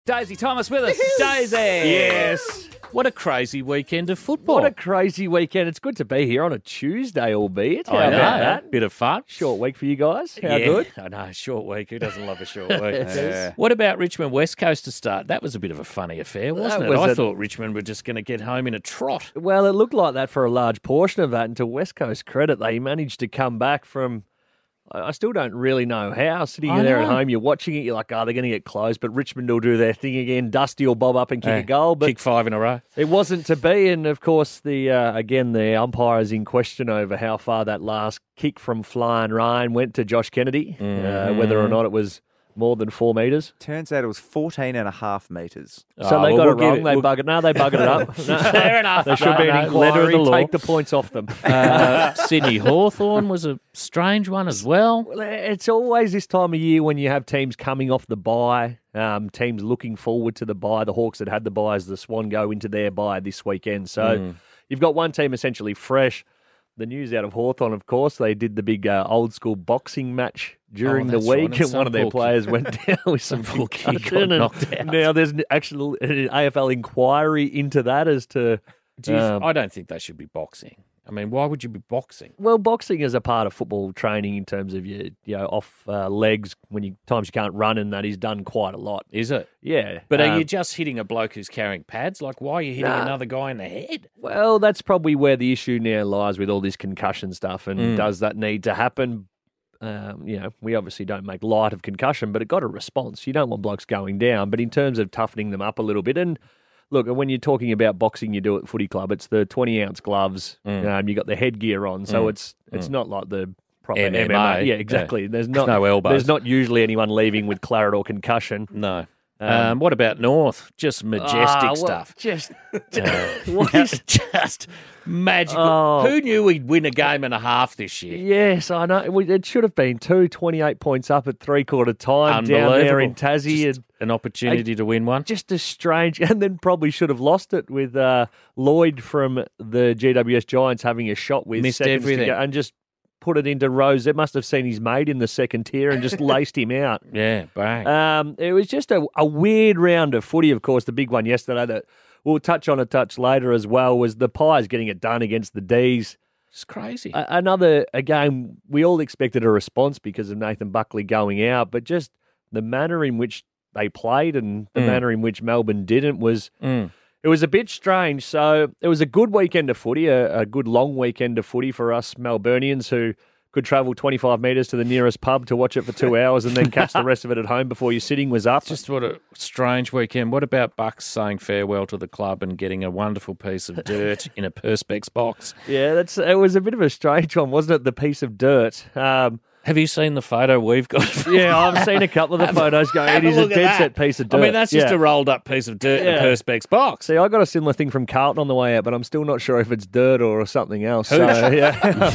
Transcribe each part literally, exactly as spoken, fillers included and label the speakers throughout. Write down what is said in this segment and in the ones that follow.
Speaker 1: Daisy Thomas with us. Daisy.
Speaker 2: Yes. What a crazy weekend of football.
Speaker 3: What a crazy weekend. It's good to be here on a Tuesday, albeit. How
Speaker 2: I know.
Speaker 3: about that?
Speaker 2: Bit of fun.
Speaker 3: Short week for you guys. How
Speaker 2: yeah,
Speaker 3: good?
Speaker 2: I know, short week. Who doesn't love a short week?
Speaker 3: Yeah.
Speaker 2: What about Richmond West Coast to start? That was a bit of a funny affair, wasn't
Speaker 3: That
Speaker 2: it?
Speaker 3: was
Speaker 2: I
Speaker 3: a-
Speaker 2: thought Richmond were just going to get home in a trot.
Speaker 3: Well, it looked like that for a large portion of that. And to West Coast credit, they managed to come back from... I I still don't really know how. Sitting
Speaker 2: I
Speaker 3: there
Speaker 2: know.
Speaker 3: at home, you're watching it, you're like, oh, they're going to get close. But Richmond will do their thing again. Dusty will bob up and kick
Speaker 2: Yeah.
Speaker 3: a goal. But
Speaker 2: Kick five in a row.
Speaker 3: it wasn't to be, and of course, the uh, again the umpires in question over how far that last kick from Flying Ryan went to Josh Kennedy, uh, whether or not it was more than four metres.
Speaker 4: Turns out it was fourteen and a half metres.
Speaker 3: So
Speaker 2: Oh,
Speaker 3: they
Speaker 2: well,
Speaker 3: got
Speaker 2: we'll
Speaker 3: it
Speaker 2: give
Speaker 3: wrong.
Speaker 2: it-
Speaker 3: they
Speaker 2: we'll-
Speaker 3: buggered. No, they buggered it up. No,
Speaker 2: Fair enough.
Speaker 3: there should
Speaker 2: No,
Speaker 3: be an
Speaker 2: no,
Speaker 3: inquiry.
Speaker 2: letter of the law.
Speaker 3: Take the points off them.
Speaker 2: Uh, Sydney Hawthorn was a strange one as well.
Speaker 3: Well, it's always this time of year when you have teams coming off the bye, um, teams looking forward to the bye. The Hawks that had the bye as the Swan go into their bye this weekend. So you've got one team essentially fresh. The news out of Hawthorn, of course, they did the big uh, old school boxing match during
Speaker 2: Oh,
Speaker 3: the
Speaker 2: that's right,
Speaker 3: week,
Speaker 2: and
Speaker 3: and
Speaker 2: some
Speaker 3: one of their
Speaker 2: poor
Speaker 3: players went down with some
Speaker 2: some poor kid got
Speaker 3: concussion. and
Speaker 2: knocked out.
Speaker 3: Now there's an actual an A F L inquiry into that as to.
Speaker 2: Do you-
Speaker 3: um,
Speaker 2: I don't think they should be boxing. I mean, why would you be boxing?
Speaker 3: Well, boxing is a part of football training in terms of your, you know, off uh, legs when you times you can't run, and that is done quite a lot.
Speaker 2: Is it?
Speaker 3: Yeah,
Speaker 2: But are
Speaker 3: um,
Speaker 2: you just hitting a bloke who's carrying pads? Like, why are you hitting
Speaker 3: Nah.
Speaker 2: another guy in the head?
Speaker 3: Well, that's probably where the issue now lies with all this concussion stuff. And
Speaker 2: Mm.
Speaker 3: does that need to happen? Um, you know, we obviously don't make light of concussion, but it got a response. You don't want blokes going down. But in terms of toughening them up a little bit, and look, when you're talking about boxing, you do it at footy club. It's the twenty ounce gloves.
Speaker 2: Mm.
Speaker 3: Um, you got the headgear on, so
Speaker 2: Mm.
Speaker 3: it's it's
Speaker 2: Mm.
Speaker 3: not like the proper
Speaker 2: M
Speaker 3: M
Speaker 2: M A.
Speaker 3: M A. Yeah,
Speaker 2: Yeah.
Speaker 3: exactly. There's not
Speaker 2: no elbows.
Speaker 3: There's not usually anyone leaving with claret or concussion.
Speaker 2: No.
Speaker 3: Um,
Speaker 2: Um, what about North? Just majestic
Speaker 3: Ah, well,
Speaker 2: stuff.
Speaker 3: Just
Speaker 2: Uh,
Speaker 3: what is
Speaker 2: just magical.
Speaker 3: Oh.
Speaker 2: Who knew we'd win a game and a half this year?
Speaker 3: Yes, I know. We- It should have been two, twenty-eight points up at three-quarter time down there in
Speaker 2: Unbelievable.
Speaker 3: Tassie.
Speaker 2: Just
Speaker 3: and
Speaker 2: an opportunity to win one.
Speaker 3: just a strange, and then probably should have lost it with uh, Lloyd from the G W S Giants having a shot with
Speaker 2: Missed
Speaker 3: seconds
Speaker 2: everything.
Speaker 3: to go and just put it into Rose. It must have seen his mate in the second tier and just laced him out.
Speaker 2: Yeah, bang.
Speaker 3: Um, it was just a, a weird round of footy, of course. The big one yesterday that we'll touch on a touch later as well was the Pies getting it done against the D's.
Speaker 2: it's crazy.
Speaker 3: A- Another, again, we all expected a response because of Nathan Buckley going out, but just the manner in which they played and the
Speaker 2: Mm.
Speaker 3: manner in which Melbourne didn't was,
Speaker 2: Mm.
Speaker 3: it was a bit strange. So it was a good weekend of footy, a, a good long weekend of footy for us Melburnians who could travel twenty-five metres to the nearest pub to watch it for two hours and then catch the rest of it at home before your sitting was up.
Speaker 2: Just what a strange weekend. What about Bucks saying farewell to the club and getting a wonderful piece of dirt in a Perspex box?
Speaker 3: Yeah, that's it was a bit of a strange one, wasn't it? The piece of dirt. Um,
Speaker 2: Have you seen the photo we've got?
Speaker 3: yeah, I've seen a couple of the photos going, it
Speaker 2: Have a
Speaker 3: is a
Speaker 2: look at
Speaker 3: dead
Speaker 2: that.
Speaker 3: set piece of dirt.
Speaker 2: I mean, that's just
Speaker 3: Yeah.
Speaker 2: a rolled up piece of dirt in
Speaker 3: Yeah.
Speaker 2: a Perspex box.
Speaker 3: See, I got a similar thing from Carlton on the way out, but I'm still not sure if it's dirt or something else. So,
Speaker 2: Hooch.
Speaker 3: yeah,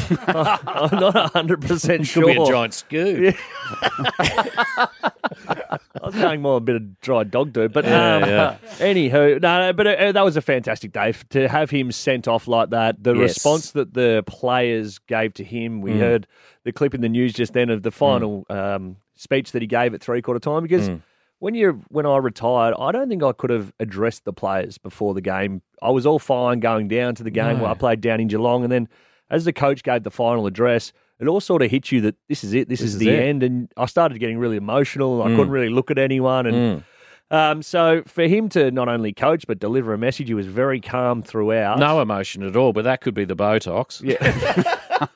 Speaker 3: I'm not one hundred percent
Speaker 2: Could
Speaker 3: sure.
Speaker 2: be a giant scoop.
Speaker 3: I was going more a bit of dry dog dirt, but
Speaker 2: Yeah,
Speaker 3: um,
Speaker 2: yeah.
Speaker 3: anywho, no, no, but uh, that was a fantastic day f- to have him sent off like that. The
Speaker 2: Yes.
Speaker 3: response that the players gave to him, we
Speaker 2: Mm.
Speaker 3: heard the clip in the news just then of the final um, speech that he gave at three quarter time because.
Speaker 2: Mm.
Speaker 3: When you when I retired, I don't think I could have addressed the players before the game. I was all fine going down to the game
Speaker 2: No.
Speaker 3: where I played down in Geelong, and then as the coach gave the final address, it all sort of hit you that this is it, this,
Speaker 2: This
Speaker 3: is,
Speaker 2: is
Speaker 3: the
Speaker 2: it.
Speaker 3: end, and I started getting really emotional. I
Speaker 2: Mm.
Speaker 3: couldn't really look at anyone, and
Speaker 2: Mm.
Speaker 3: um, so for him to not only coach but deliver a message, he was very calm throughout.
Speaker 2: No emotion at all, but that could be the Botox.
Speaker 3: Yeah.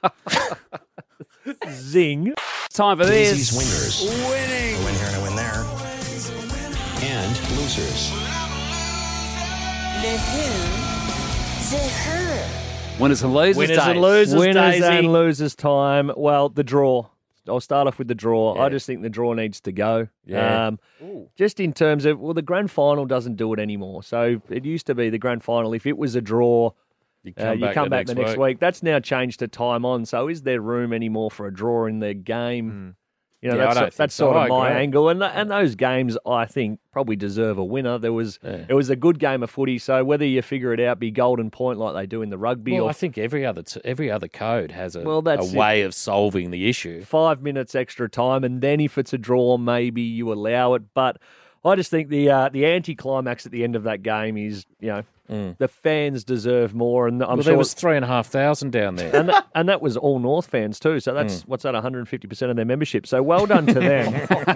Speaker 3: Zing.
Speaker 1: Time for
Speaker 5: Daisy's
Speaker 1: this.
Speaker 5: winners. Winning. A win here and a win there. And losers.
Speaker 6: The who, the her.
Speaker 1: Winners and losers.
Speaker 2: Winners
Speaker 1: days.
Speaker 2: and losers.
Speaker 3: Winners
Speaker 2: Daisy.
Speaker 3: and losers time. Well, the draw. I'll start off with the draw.
Speaker 2: Yeah.
Speaker 3: I just think the draw needs to go.
Speaker 2: Yeah.
Speaker 3: Um, just in terms of, well, the grand final doesn't do it anymore. So it used to be the grand final. If it was a draw,
Speaker 2: You
Speaker 3: uh, you come back the next week.
Speaker 2: week.
Speaker 3: That's now changed to time on. So is there room anymore for a draw in the game? You know,
Speaker 2: Yeah, I
Speaker 3: that's,
Speaker 2: don't think
Speaker 3: that's
Speaker 2: so.
Speaker 3: sort of
Speaker 2: I
Speaker 3: my
Speaker 2: agree.
Speaker 3: angle. And and those games, I think, probably deserve a winner. There was
Speaker 2: Yeah.
Speaker 3: It was a good game of footy. So whether you figure it out, be golden point like they do in the rugby,
Speaker 2: Well,
Speaker 3: or
Speaker 2: I think every other t- every other code has a,
Speaker 3: Well, that's
Speaker 2: a
Speaker 3: it.
Speaker 2: way of solving the issue.
Speaker 3: five minutes extra time, and then if it's a draw, maybe you allow it. But I just think the uh, the anti-climax at the end of that game is, you know, mm. the fans deserve more. And I'm
Speaker 2: well,
Speaker 3: sure
Speaker 2: there was three and a half thousand down there.
Speaker 3: And that, and that was all North fans too. So that's, mm. what's that, one hundred fifty percent of their membership. So well done to them.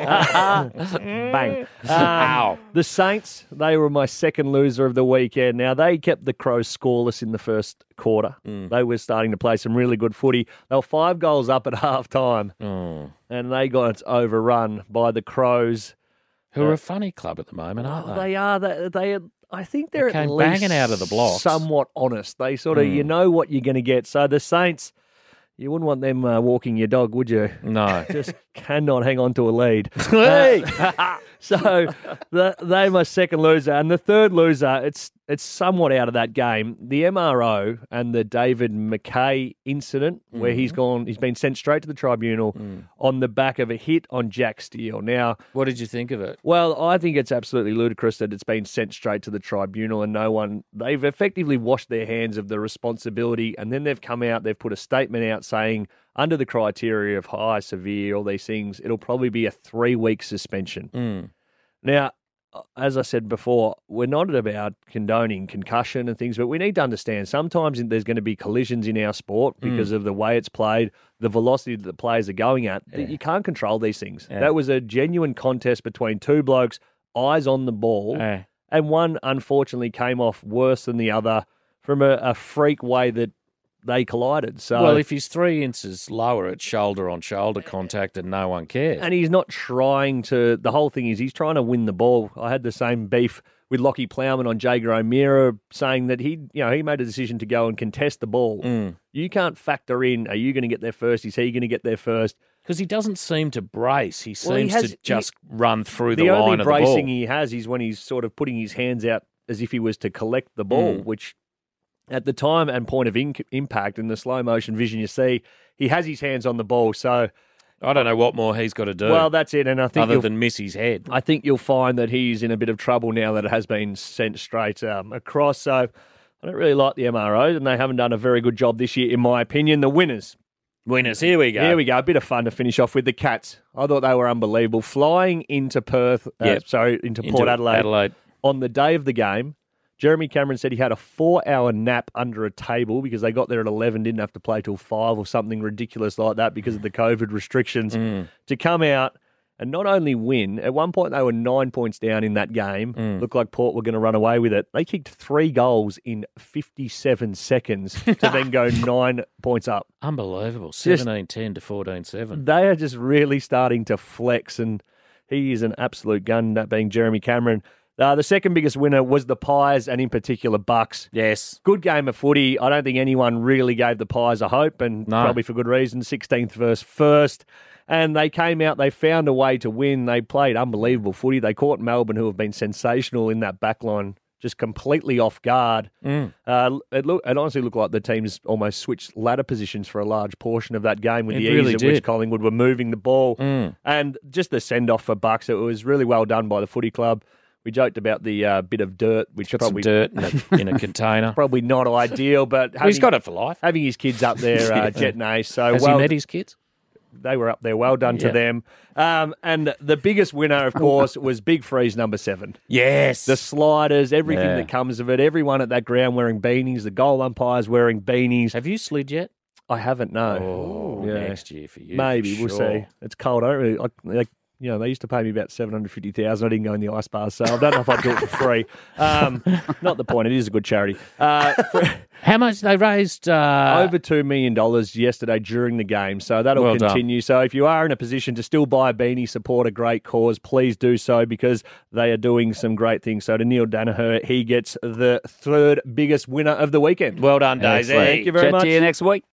Speaker 3: Bang. Um, the Saints, they were my second loser of the weekend. Now, they kept the Crows scoreless in the first quarter. Mm. They were starting to play some really good footy. They were five goals up at half time. Mm. And they got overrun by the Crows.
Speaker 2: Who are uh, a funny club at the moment, aren't they?
Speaker 3: They are. They, they I think they're
Speaker 2: they
Speaker 3: at
Speaker 2: came
Speaker 3: least
Speaker 2: banging out of the blocks.
Speaker 3: Somewhat honest. They sort of, mm. you know what you're going to get. So the Saints, you wouldn't want them uh, walking your dog, would you?
Speaker 2: No.
Speaker 3: Just cannot hang on to a lead. Hey! Uh, so the, they're my second loser. And the third loser, it's it's somewhat out of that game. The M R O and the David McKay incident mm. where he's gone, he's been sent straight to the tribunal mm. on the back of a hit on Jack Steele. Now,
Speaker 2: what did you think of it?
Speaker 3: Well, I think it's absolutely ludicrous that it's been sent straight to the tribunal and no one, they've effectively washed their hands of the responsibility, and then they've come out, they've put a statement out saying, under the criteria of high, severe, all these things, it'll probably be a three-week suspension.
Speaker 2: Mm.
Speaker 3: Now, as I said before, we're not about condoning concussion and things, but we need to understand sometimes there's going to be collisions in our sport because mm. of the way it's played, the velocity that the players are going at. Yeah. You can't control these things. Yeah. That was a genuine contest between two blokes, eyes on the ball, yeah. and one unfortunately came off worse than the other from a, a freak way that they collided. So,
Speaker 2: well, if he's three inches lower, it's shoulder on shoulder contact, and no one cares.
Speaker 3: And he's not trying to. The whole thing is he's trying to win the ball. I had the same beef with Lockie Plowman on Jager O'Meara, saying that he, you know, he made a decision to go and contest the ball.
Speaker 2: Mm.
Speaker 3: You can't factor in. Are you going to get there first? Is he going to get there first?
Speaker 2: Because he doesn't seem to brace. He seems well, he has, to just
Speaker 3: he,
Speaker 2: run through the,
Speaker 3: the
Speaker 2: line of the ball.
Speaker 3: The only bracing he has is when he's sort of putting his hands out as if he was to collect the ball, mm. which. At the time and point of in- impact in the slow motion vision you see, he has his hands on the ball. So
Speaker 2: I don't know what more he's got to do.
Speaker 3: Well, that's it. And I think
Speaker 2: other than miss his head,
Speaker 3: I think you'll find that he's in a bit of trouble now that it has been sent straight um, across. So I don't really like the M R O, and they haven't done a very good job this year, in my opinion. The winners.
Speaker 2: Winners, here we go.
Speaker 3: Here we go. A bit of fun to finish off with the Cats. I thought they were unbelievable. Flying into Perth, uh,
Speaker 2: yep.
Speaker 3: sorry, into,
Speaker 2: into
Speaker 3: Port Adelaide,
Speaker 2: Adelaide
Speaker 3: on the day of the game. Jeremy Cameron said he had a four-hour nap under a table because they got there at eleven, didn't have to play till five or something ridiculous like that because of the COVID restrictions,
Speaker 2: mm.
Speaker 3: to come out and not only win. At one point, they were nine points down in that game.
Speaker 2: Mm.
Speaker 3: Looked like Port were going to run away with it. They kicked three goals in fifty-seven seconds to then go nine points up.
Speaker 2: Unbelievable. seventeen ten to fourteen seven.
Speaker 3: They are just really starting to flex, and he is an absolute gun, that being Jeremy Cameron. Uh, the second biggest winner was the Pies, and in particular Bucks.
Speaker 2: Yes.
Speaker 3: Good game of footy. I don't think anyone really gave the Pies a hope, and
Speaker 2: no.
Speaker 3: probably for good reason. sixteenth versus first. And they came out, they found a way to win. They played unbelievable footy. They caught Melbourne, who have been sensational in that back line, just completely off guard.
Speaker 2: Mm.
Speaker 3: Uh, it, look, it honestly looked like the teams almost switched ladder positions for a large portion of that game with
Speaker 2: it
Speaker 3: the
Speaker 2: really
Speaker 3: ease
Speaker 2: did.
Speaker 3: at which Collingwood were moving the ball.
Speaker 2: Mm.
Speaker 3: And just the send-off for Bucks, it was really well done by the footy club. We joked about the uh, bit of dirt, which
Speaker 2: got
Speaker 3: probably
Speaker 2: some dirt in a, in a container.
Speaker 3: Probably not ideal, but
Speaker 2: well, he's got it for life.
Speaker 3: Having his kids up there, uh, Jet and Ace. So
Speaker 2: has
Speaker 3: well,
Speaker 2: he met his kids?
Speaker 3: They were up there. Well done
Speaker 2: yeah.
Speaker 3: to them. Um, and the biggest winner, of course, was Big Freeze number seven.
Speaker 2: Yes,
Speaker 3: the sliders, everything
Speaker 2: yeah.
Speaker 3: that comes of it. Everyone at that ground wearing beanies. The goal umpires wearing beanies.
Speaker 2: Have you slid yet?
Speaker 3: I haven't. No.
Speaker 2: Oh,
Speaker 3: yeah.
Speaker 2: next year for you.
Speaker 3: Maybe
Speaker 2: for
Speaker 3: we'll
Speaker 2: sure.
Speaker 3: see. It's cold. I don't really. I, like, You know, they used to pay me about seven hundred fifty thousand dollars. I didn't go in the ice bars, so I don't know if I'd do it for free. Um, not the point. It is a good charity. Uh, for,
Speaker 2: How much they raised? Uh...
Speaker 3: Over two million dollars yesterday during the game, so that'll
Speaker 2: well
Speaker 3: continue.
Speaker 2: Done.
Speaker 3: So if you are in a position to still buy a beanie, support a great cause, please do so because they are doing some great things. So to Neil Danaher, he gets the third biggest winner of the weekend.
Speaker 2: Well done, Daisy.
Speaker 3: Thank you very
Speaker 1: Chat
Speaker 3: much.
Speaker 1: to you next week.